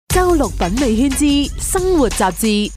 周六品味圈之生活雜誌。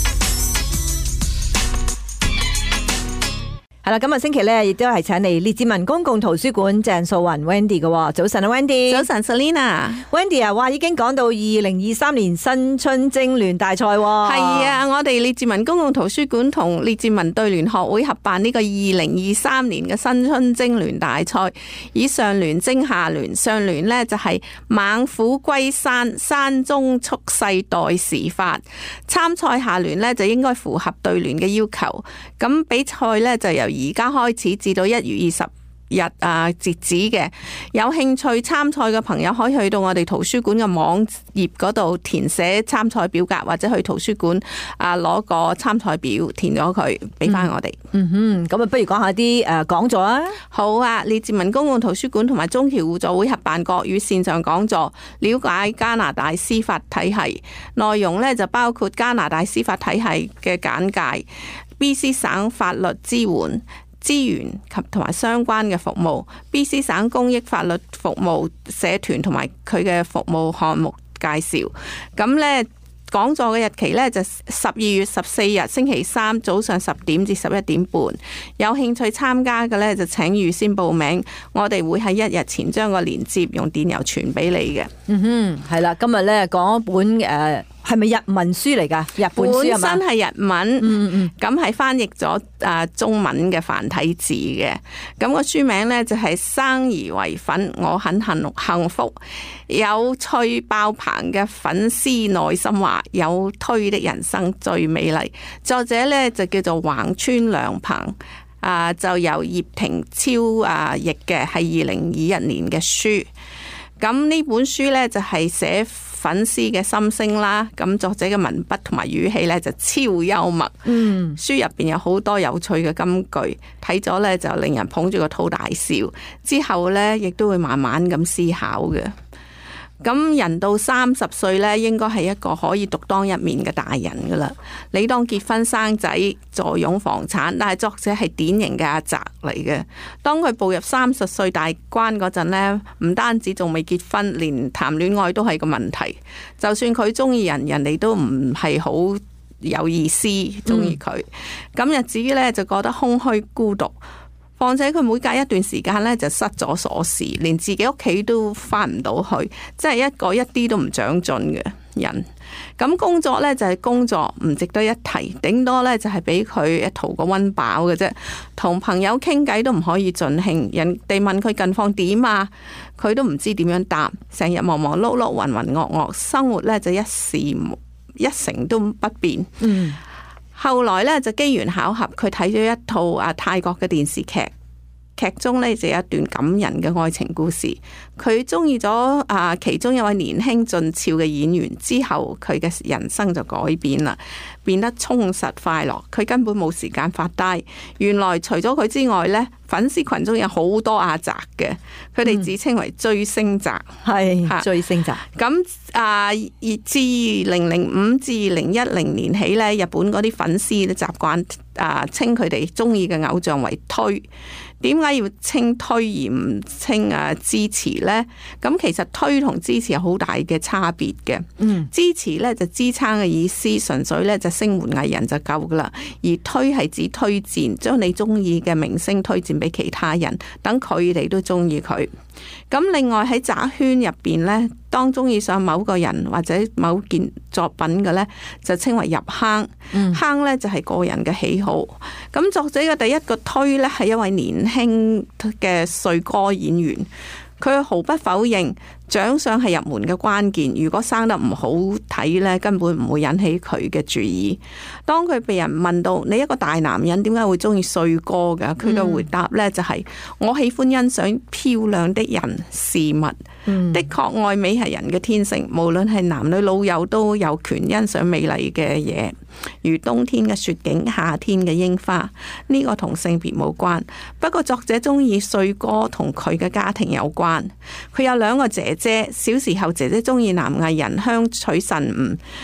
係啦，今日星期咧，亦都係請嚟列治文公共圖書館鄭素雲 Wendy 嘅。早晨啊 Wendy。 早晨 Selina。Wendy 啊，哇，已經講到2023年新春精聯大賽喎。 係啊，我哋列治文公共圖書館同列治文對聯學會合辦呢個2023年嘅新春精聯大賽，以上聯精下聯。上聯呢就係猛虎歸山，山中蓄勢待時發。參賽下聯呢就應該符合對聯嘅要求。咁比賽呢就由而家開始至到1月20日截止嘅。有興趣參賽嘅朋友可以去到我哋圖書館嘅網頁嗰度填寫參賽表格，或者去圖書館攞個參賽表填咗佢俾翻我哋。 咁啊，不如講下啲講座啊。 好啊，列治文公共圖書館同埋中僑互助會合辦國語線上講座，了解加拿大司法體系。內容呢就包括加拿大司法體系嘅簡介、BC 省法律支援資源及同埋相關嘅服務、BC 省公益法律服務社團同埋佢嘅服務項目介紹。咁呢講座嘅日期呢，就12月14日星期三早上10點至11點半。有興趣參加嘅呢，就請預先報名，我哋會喺1日前將個鏈接用電郵傳俾你嘅。 係啦，今日呢講一本係咪日文書嚟㗎？日本書係嘛？ 本身係日文，咁係翻譯咗中文嘅繁體字嘅。咁個書名呢，就係生而為粉，我很幸福。有趣爆棚嘅粉絲內心話，有推的人生最美麗。作者呢，就叫做橫川良鵬，就由葉廷超譯嘅，係2021年嘅書。咁呢本書呢，就係寫粉絲嘅心聲啦，咁作者嘅文筆同埋語氣呢，就超幽默。書入邊有好多有趣嘅金句，睇咗呢就令人捧住個肚大笑，之後呢，亦都會慢慢咁思考嘅。咁人到30歲呢，應該係一個可以獨當一面嘅大人噶啦。你當結婚生仔坐擁房產，但係作者係典型嘅阿宅嚟嘅。當佢步入30歲大關嗰陣呢，唔單止仲未結婚，連談戀愛都係個問題。就算佢中意人，人哋都唔係好有意思中意佢。咁日子呢，就覺得空虛孤獨。況且佢每隔一段時間咧就失咗鎖匙，連自己屋企都翻唔到去，即係一個一啲都唔長進嘅人。咁工作咧就係工作，唔值得一提，頂多咧就係俾佢圖個溫飽嘅啫。同朋友傾偈都唔可以盡興，人哋問佢近況點啊，佢都唔知點樣答，成日忙忙碌碌，渾渾噩噩，生活咧就一成都不變。後來咧就機緣巧合，佢睇咗一套泰國嘅電視劇，劇中咧就有一段感人嘅愛情故事。佢中意咗其中一位年輕俊俏嘅演員之後，佢嘅人生就改變啦，變得充實快樂。佢根本冇時間發呆。原來除咗佢之外咧，粉絲群中有好多阿宅嘅，佢哋自稱為追星宅， 係追星宅。 咁自2005至2010年起咧，日本嗰啲粉絲都習慣稱佢哋中意嘅偶像為推。點解要稱推而唔稱支持呢？咁其實推同支持有好大嘅差別嘅。支持咧就支撐嘅意思，純粹咧就聲援藝人就夠噶啦。而推係指推薦，將你中意嘅明星推薦俾其他人，等佢哋都中意佢。咁另外喺宅圈入邊呢，當中意上某個人或者某件作品嘅呢，就稱為入坑。坑呢就係個人嘅喜好。咁作者嘅第一個推呢，係一位年輕嘅帥哥演員，佢毫不否認長相係入門嘅關鍵，如果生得唔好睇呢，根本唔會引起佢嘅注意。當佢被人問到你一個大男人點解會中意帥哥㗎？佢嘅回答呢就係我喜歡欣賞漂亮的人事物。的確愛美係人嘅天性，無論係男女老幼都有權欣賞美麗嘅嘢，如冬天嘅雪景、夏天嘅櫻花。呢個同性別無關，不過作者中意帥哥同佢嘅家庭有關。佢有2個姐姐，小時候姐姐中意男藝人香取慎吾，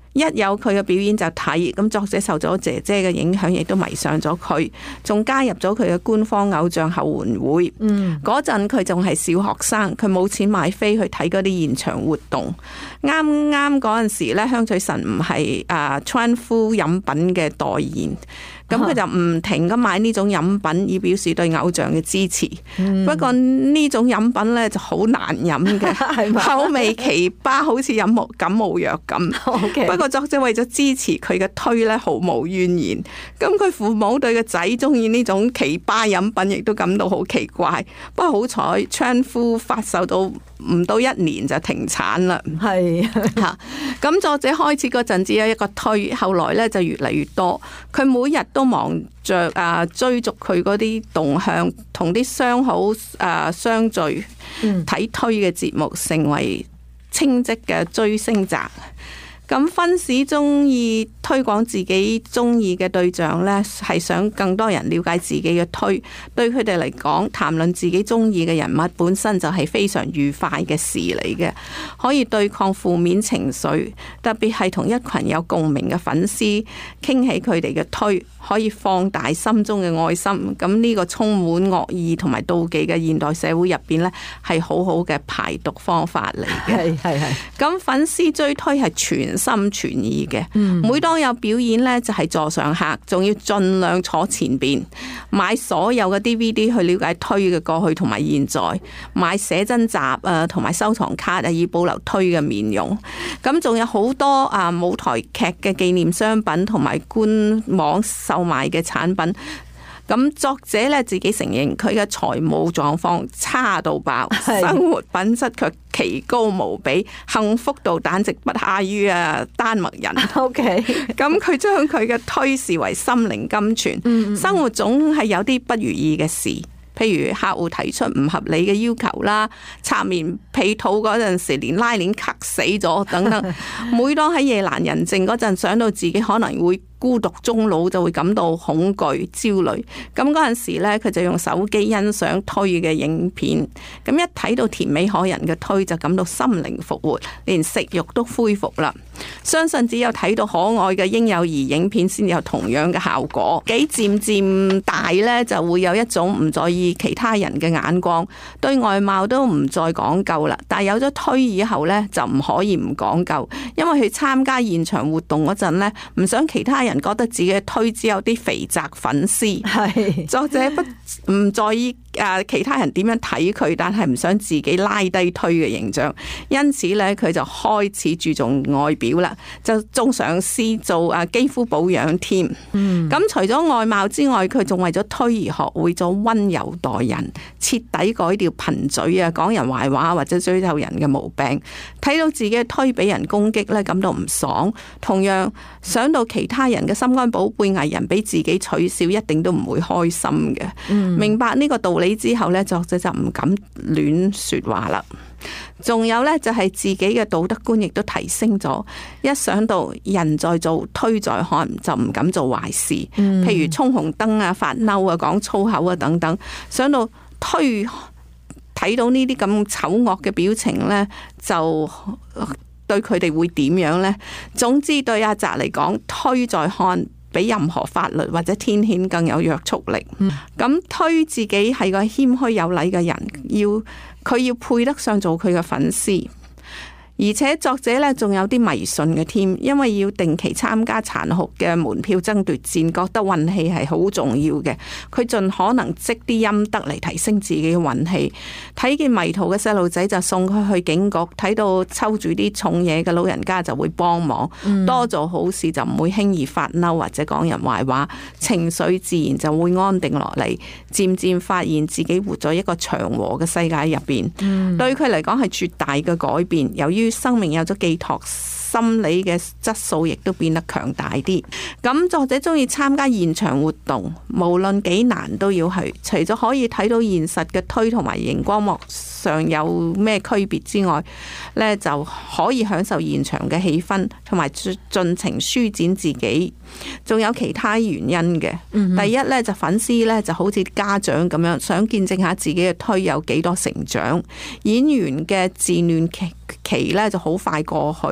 一有佢嘅表演就睇，咁作者受咗姐姐嘅影響，亦都迷上咗佢，仲加入咗佢嘅官方偶像後援會。嗰陣佢仲係小學生，佢冇錢買飛去睇嗰啲現場活動。啱啱嗰陣時咧，香取慎吾係川夫飲品嘅代言。咁佢就唔停咁買呢種飲品，以表示對偶像嘅支持。不過呢種飲品咧就好難飲嘅，口味奇葩，好似飲感冒藥咁。不過作者為咗支持佢嘅推咧，毫無怨言。咁佢父母對個仔中意呢種奇葩飲品，亦都感到好奇怪。不過好彩，川夫發售到唔到1年就停產啦。係嚇，咁作者開始嗰陣只有一個推，後來咧就越嚟越多。佢每日都忙着追逐佢嗰啲動向，同啲相好相聚睇推嘅節目，成為稱職嘅追星宅。咁分子中意推廣自己中意嘅對象呢，係想更多人了解自己嘅推。對佢哋嚟講，談論自己中意嘅人物本身就係非常愉快嘅事嚟嘅，可以對抗負面情緒。特別係同一群有共鳴嘅粉絲傾起佢哋嘅推，可以放大心中嘅愛心。咁呢個充滿惡意同埋妒忌嘅現代社會入邊呢，係好好嘅排毒方法嚟嘅。係。咁粉絲追推係全心全意嘅，每當有表演呢，就係座上客，仲要盡量坐前邊，買所有嘅 DVD 去了解推嘅過去同埋現在，買寫真集同埋收藏卡以保留推嘅面容。咁仲有好多舞台劇嘅紀念商品同埋官網售賣嘅產品。咁作者咧自己承認佢嘅財務狀況差到爆，生活品質卻奇高無比，幸福度簡直不亞於丹麥人。OK， 咁佢將佢嘅推視為心靈甘泉。生活總係有啲不如意嘅事，譬如客戶提出唔合理嘅要求啦，拆棉被套嗰陣時連拉鏈卡死咗等等。每當喺夜闌人靜嗰陣，想到自己可能會孤獨終老，就會感到恐懼焦慮。咁嗰陣時咧，佢就用手機欣賞推嘅影片。咁一睇到甜美可人嘅推，就感到心靈復活，連食慾都恢復啦。相信只有睇到可愛嘅嬰幼兒影片，先有同樣嘅效果。幾漸漸大咧，就會有一種唔在意其他人嘅眼光，對外貌都唔再講究啦。但係有咗推以後咧，就唔可以唔講究，因為去參加現場活動嗰陣咧，唔想其他人覺得自己嘅推只有啲肥宅粉絲。係作者唔在意其他人點樣睇佢，但係唔想自己拉低推嘅形象，因此咧佢就開始注重外表啦，就仲嘗試做肌膚保養添。咁除咗外貌之外，佢仲為咗推而學會咗溫柔待人，徹底改掉貧嘴講人壞話或者追究人嘅毛病。睇到自己嘅推俾人攻擊咧，感到唔爽。同樣想到其他人嘅心肝寶貝藝人俾自己取笑，一定都唔會開心嘅。明白呢個道理之後咧，作者就唔敢亂說話啦。仲有咧，就係自己嘅道德觀亦都提升咗。一想到人在做，推在看，就唔敢做壞事。譬如衝紅燈發嬲講粗口等等。想到推睇到呢啲咁醜惡嘅表情咧，就對佢哋會點樣呢？總之對阿澤嚟講，推在看比任何法律或者天譴更有約束力。咁推自己係個謙虛有禮嘅人，佢要配得上做佢嘅粉絲。而且作者咧仲有啲迷信嘅添，因為要定期參加殘酷嘅門票爭奪戰，覺得運氣係好重要嘅。佢盡可能積啲陰德嚟提升自己嘅運氣。睇見迷途嘅細路仔就送佢去警局，睇到抽住啲重嘢嘅老人家就會幫忙。多做好事就唔會輕易發嬲或者講人壞話，情緒自然就會安定落嚟。漸漸發現自己活咗一個祥和嘅世界入邊，對佢嚟講係絕大嘅改變。由於生命有咗寄託，心理嘅質素亦都變得強大啲。咁作者中意參加現場活動，無論幾難都要去。除咗可以睇到現實嘅推同埋熒光幕上有咩區別之外，呢就可以享受現場嘅氣氛，同埋盡情舒展自己。仲有其他原因嘅。第一呢，就粉絲呢就好似家長咁樣，想見證下自己嘅推有幾多成長。演員嘅自戀期呢就好快過去，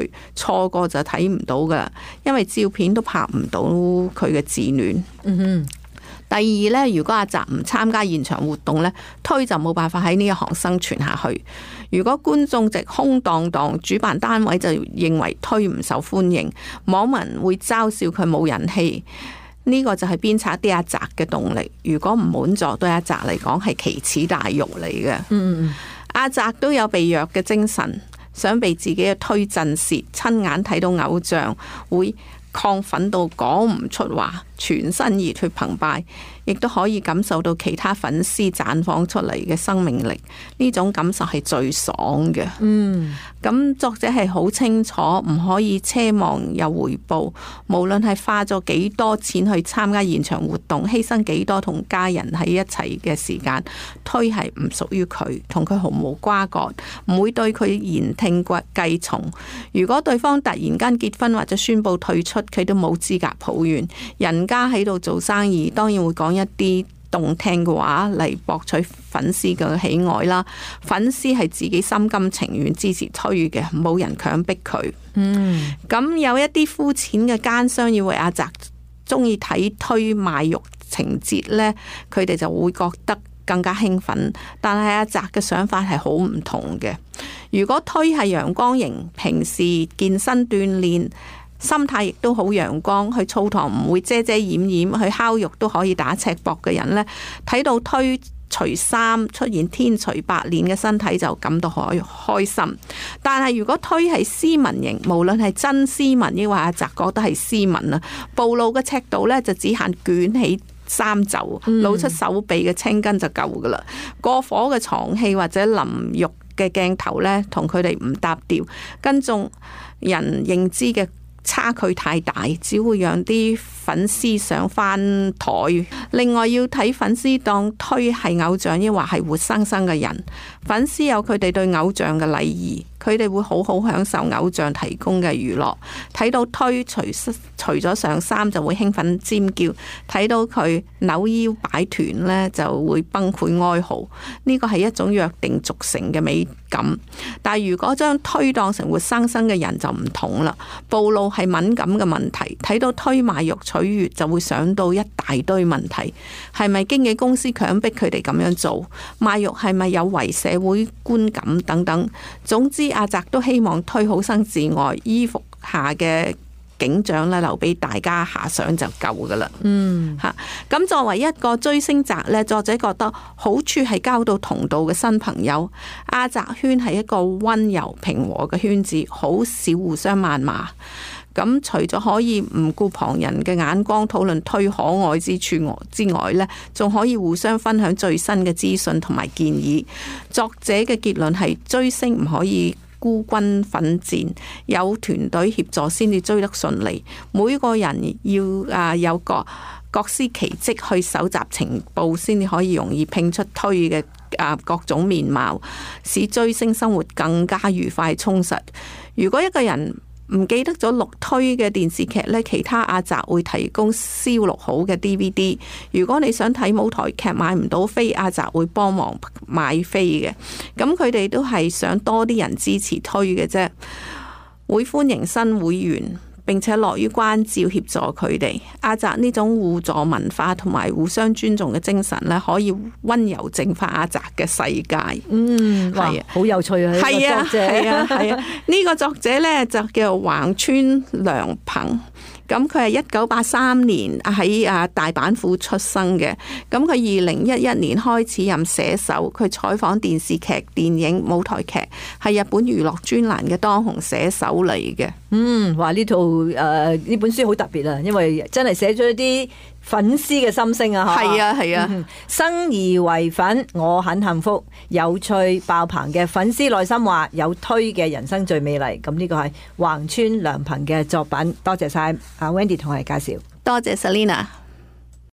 錯過就睇唔到噶，因為照片都拍唔到佢嘅自戀。第二呢，如果阿澤唔參加現場活動呢，推就冇辦法喺呢一行生存下去。如果觀眾席空蕩蕩，主辦單位就認為推唔受歡迎，網民會嘲笑佢冇人氣。呢個就係鞭策啲阿澤嘅動力。如果唔滿座，對阿澤嚟講係奇恥大辱嚟嘅。阿澤都有被虐嘅精神，想被自己嘅推震懾，親眼睇到偶像會亢奮到講唔出話，全身熱血澎湃，亦都可以感受到其他粉絲綻放出嚟嘅生命力，呢種感受係最爽嘅。咁作者係好清楚，唔可以奢望有回報，無論係花咗幾多錢去參加現場活動，犧牲幾多同家人喺一齊嘅時間，推係唔屬於佢，同佢毫無瓜葛，唔會對佢言聽計從。如果對方突然間結婚或者宣布退出，佢都冇資格抱怨。人家喺度做生意，當然會講一啲動聽嘅話嚟博取粉絲嘅喜愛啦。粉絲係自己心甘情願支持推嘅，冇人強迫佢。咁有一啲膚淺嘅奸商以為阿澤中意睇推賣肉情節呢，佢哋就會覺得更加興奮。但係阿澤嘅想法係好唔同嘅。如果推係陽光型，平時健身鍛煉，心態亦都好陽光，去澡堂唔會遮遮掩掩，去烤肉都可以打赤膊嘅人呢，睇到推除衫出現天垂白練嘅身體就感到開心。但係如果推係斯文型，無論係真斯文抑或阿澤覺得係斯文啊，暴露嘅尺度呢，就只限捲起衫袖，露出手臂嘅青筋就夠噶啦。過火嘅床戲或者淋浴嘅鏡頭呢，同佢哋唔搭調，跟眾人認知嘅差距太大，只會讓啲粉絲想翻台。另外要睇粉絲當推係偶像抑或係活生生嘅人。粉絲有佢哋對偶像嘅禮儀，佢哋會好好享受偶像提供嘅娛樂。睇到推除咗上衫就會興奮尖叫，睇到佢扭腰擺臀呢就會崩潰哀嚎。呢個係一種約定俗成嘅美感。但係如果將推當成活生生嘅人就唔同啦。暴露係敏感嘅問題，睇到推賣肉取悅就會想到一大堆問題。係咪經紀公司強迫佢哋咁樣做？賣肉係咪有違社會觀感等等？總之阿澤都希望推好生自外，衣服下嘅景象咧留俾大家遐想就夠噶啦。咁作為一個追星宅咧，作者覺得好處係交到同道嘅新朋友。阿澤圈係一個溫柔平和嘅圈子，好少互相謾罵。咁除咗可以唔顧旁人嘅眼光討論推可愛之處之外呢，仲可以互相分享最新嘅資訊同埋建議。作者嘅結論係追星唔可以孤軍奮戰，有團隊協助先至追得順利。每個人要有各司其職去搜集情報，先至可以容易拼出推嘅各種面貌，使追星生活更加愉快充實。如果一個人唔記得咗錄推嘅電視劇呢，其他阿澤會提供燒錄好嘅 DVD。如果你想睇舞台劇買唔到飛，阿澤會幫忙買飛嘅。咁佢哋都係想多啲人支持推嘅啫，會歡迎新會員，並且樂於關照協助佢哋。阿澤呢種互助文化同埋互相尊重嘅精神咧，可以溫柔淨化阿澤嘅世界。 係啊，好有趣啊！ 係啊，係啊，係啊！呢個作者咧就叫橫村良朋。咁佢係1983年喺大阪府出生嘅。咁佢2011年開始任寫手，佢採訪電視劇、電影、舞台劇，係日本娛樂專欄嘅當紅寫手嚟嘅。 話呢套呢本書好特別啊，因為真係寫咗一啲粉絲嘅心聲啊！ 係啊，係啊， 生而為粉，我很幸福，有趣爆棚嘅粉絲內心話，有推嘅人生最美麗。咁呢個係橫村良朋嘅作品。多謝晒阿 Wendy 同我哋介紹。 多謝 Selina。